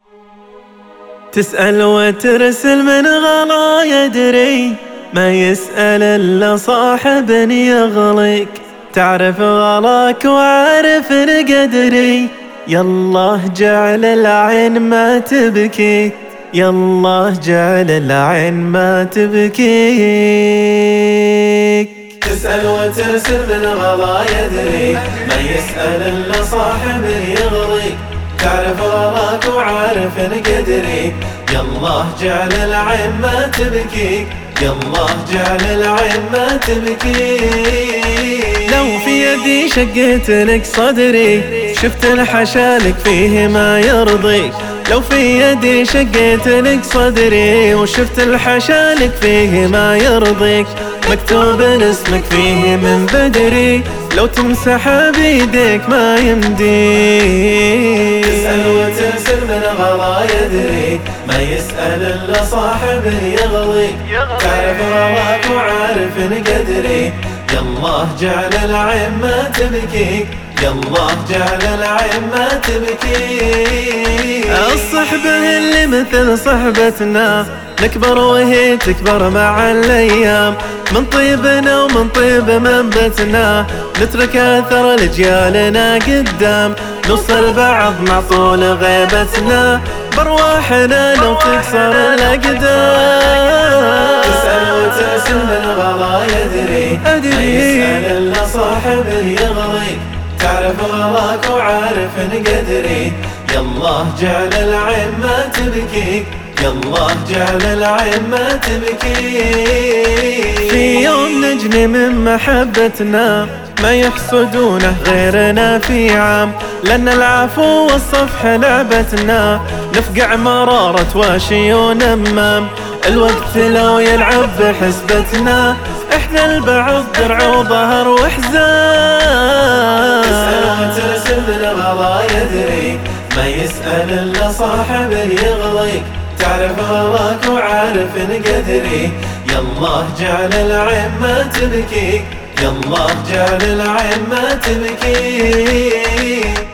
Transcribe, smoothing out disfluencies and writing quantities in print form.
تسأل وترسل من غلا يدري، ما يسأل إلا صاحب يغلق. تعرف غلاك وعارف قدري، يالله جعل العين ما تبكي، يالله جعل العين ما تبكيك. تسأل وترسل من غلا يدري، ما يسأل إلا صاحب يغلق. تعرف غلاك وعارف قدري، يالله جعل العين ما تبكيك، يالله جعل العين ما تبكيك. لو في يدي شقيت لك صدري، شفت الحشالك فيه ما يرضيك. لو في يدي شقيت لك صدري، وشفت الحشالك فيه ما يرضيك. مكتوب اسمك فيه من بدري، لو تمسح بيديك ما يمديك. تسأل وترسل من غلا يدري، ما يسأل إلا صاحب يغلق. تعرف غلاك وعارف قدري، يالله جعل العين ما تبكيك، يالله جعل العين ما تبكيك. الصحبة اللي مثل صحبتنا، نكبر وهي تكبر مع الأيام. من طيبنا ومن طيب منبتنا، نترك أثر لجيالنا قدام. نوصل بعض مع طول غيبتنا، برواحنا لو تكسر الأقدام. تسأل وترسل من غلا يدري، ما يسأل إلا صاحب يغلق. تعرف غلاك وعارف قدري، يالله جعل العين ما تبكيك، يالله جعل العين ما تبكيك. في يوم نجني من محبتنا، ما يحسدونه غيرنا في عام. لأن العفو والصفح لعبتنا، نفقع مرارة واشي ونمام. الوقت لو يلعب بحسبتنا، احنا البعض درع وظهر وحزام. تسأل وترسل من غلا يدري، ما يسأل إلا صاحب يغلق. تعرف غلاك وعارف قدري، يالله جعل العين ما تبكيك، يالله جعل العين ما تبكيك.